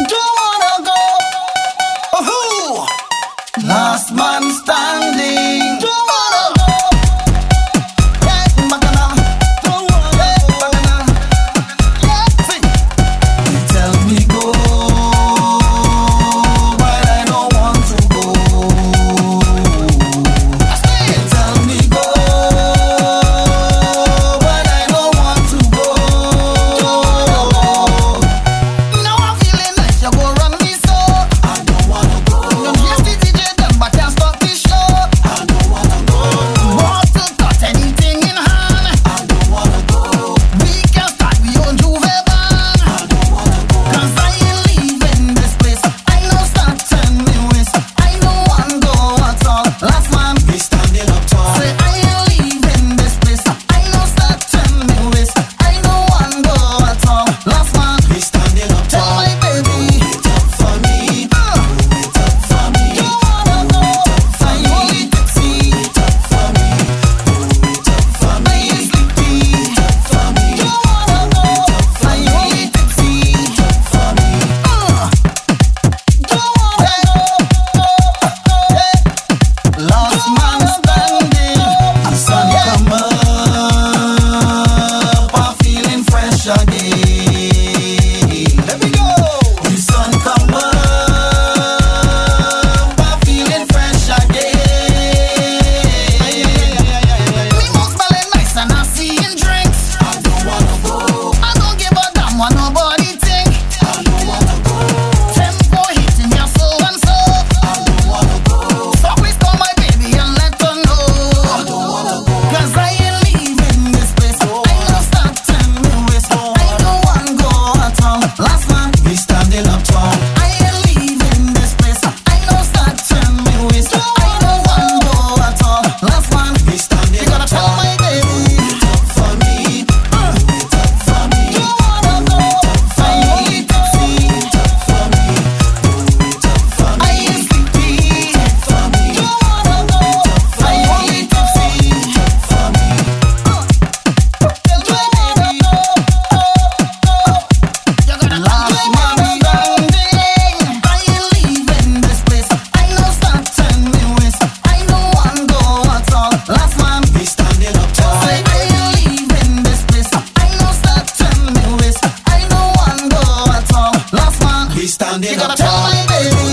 Don't wanna go. Oh, who? Last man standing. Don't wanna go. Yeah, Bacana. Don't wanna go. Bacana. Yeah, sing. You tell me go, but I don't want to go. You tell me go, but I don't want to go. Now I'm feeling nice, you go run me so. I don't wanna go. Them nasty DJ them, but can't stop this show. I don't wanna go. Want to cut anything in hand. I don't wanna go. We can start we own Juve band. I don't wanna go. 'Cause I ain't leaving this place. I know start turn me waist. I don't wanna go at all. Last man, we standing up tall. Say I ain't leaving this place. I know start turn me waist. I don't wanna go at all. Last man, we standing up tall. Tell my baby, wait up for me. Wait up for me. Don't wanna go. I only taxi. Wait up for me. Wait up for me. I ain't sleepy. Wait up for me. Don't wanna go. I only taxi. Wait up for me. Don't wanna go. Last man standing. The sun come up. I'm feeling fresh again. Let me go. The sun come up. I'm feeling fresh again. Me must smelling nice and I seeing drinks. I don't wanna go. I don't give a damn what nobody think. I don't wanna go. Tempo hitting your soul and soul. I don't wanna go. So please call my baby and let her know. I don't wanna go. 'Cause I ain't leaving this place. I know start turn me waist. I don't wanna go at all. Last man, we standing up tall. I ain't leaving this place. I know start turn me waist. I don't wanna go at all. Last man, we standing up tall. You gotta tell my baby. Wait up for me. Wait up for me. Don't wanna go. I only taxi. Wait up for me. Wait up for me. I ain't sleepy. Wait up for me. Don't wanna go. I only taxi. Wait up for me. Tell my baby. You gotta last man standing. I ain't leaving this place. I know start turn me waist. I don't wanna go at all. Last man, we standing up tall. Say I ain't leaving this place. I know start turn me waist. I don't wanna go at all. Last man, we standing up tall. You gotta tell my baby.